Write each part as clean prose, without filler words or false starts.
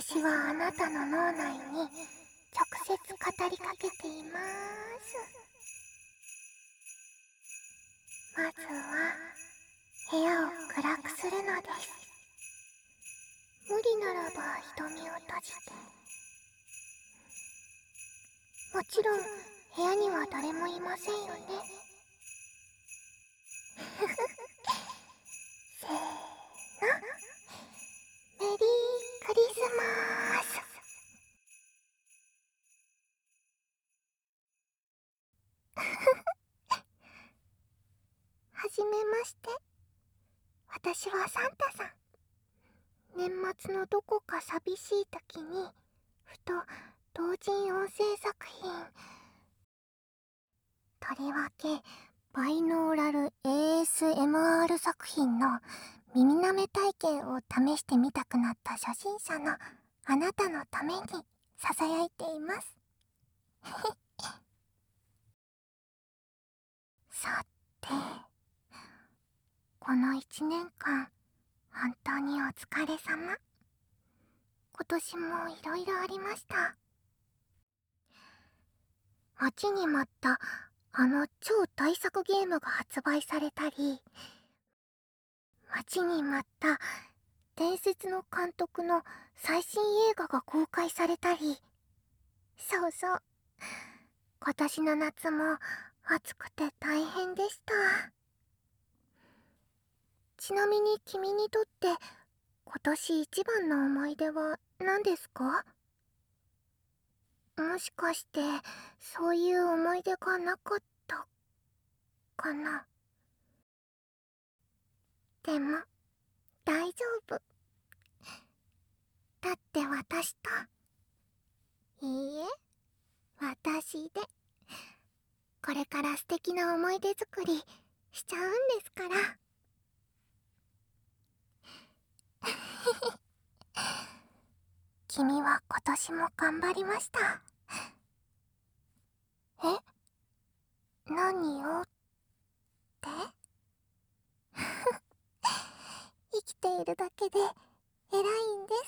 私はあなたの脳内に直接語りかけています。まずは部屋を暗くするのです。無理ならば瞳を閉じて。もちろん部屋には誰もいませんよね。せーの、メリークリスマス。はじめまして。私はサンタさん。年末のどこか寂しい時にふと同人音声作品、とりわけバイノーラル ASMR 作品の耳舐め体験を試してみたくなった初心者のあなたのためにささやいています。さて、この1年間本当にお疲れ様。今年もいろいろありました。待ちに待ったあの超大作ゲームが発売されたり、待ちに待った伝説の監督の最新映画が公開されたり、そうそう、今年の夏も暑くて大変でした。ちなみに君にとって今年一番の思い出は何ですか？もしかしてそういう思い出がなかったかな。でも大丈夫。だって私と、いいえ、私でこれから素敵な思い出作りしちゃうんですから。君は今年も頑張りました。え？何をって生きているだけで偉いんです。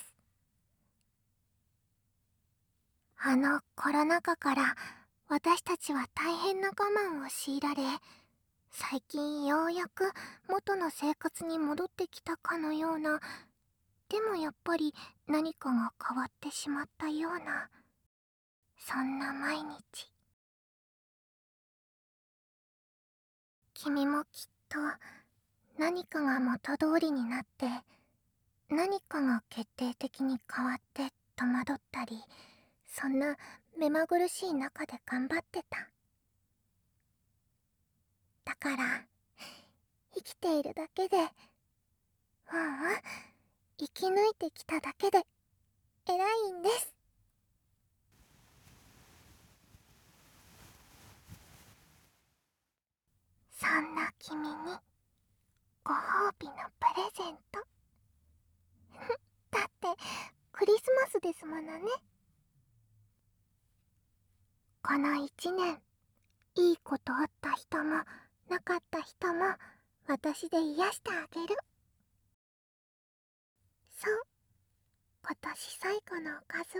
あのコロナ禍から私たちは大変な我慢を強いられ、最近ようやく元の生活に戻ってきたかのような、でもやっぱり何かが変わってしまったような、そんな毎日。君もきっと何かが元通りになって、何かが決定的に変わって戸惑ったり、そんな目まぐるしい中で頑張ってた。だから生きているだけで、生き抜いてきただけで偉いんです。そんな君にご褒美のプレゼント。だってクリスマスですものね。この1年、いいことあった人もなかった人も私で癒してあげる。そう、今年最後のおかずは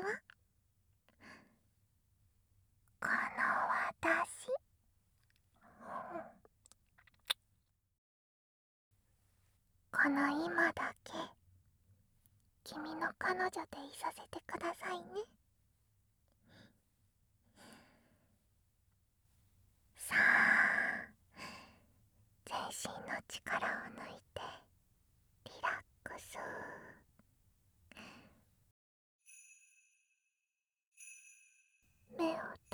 この私。この今だけ君の彼女でいさせてくださいね。さあ、全身の力を抜いてリラックス。目を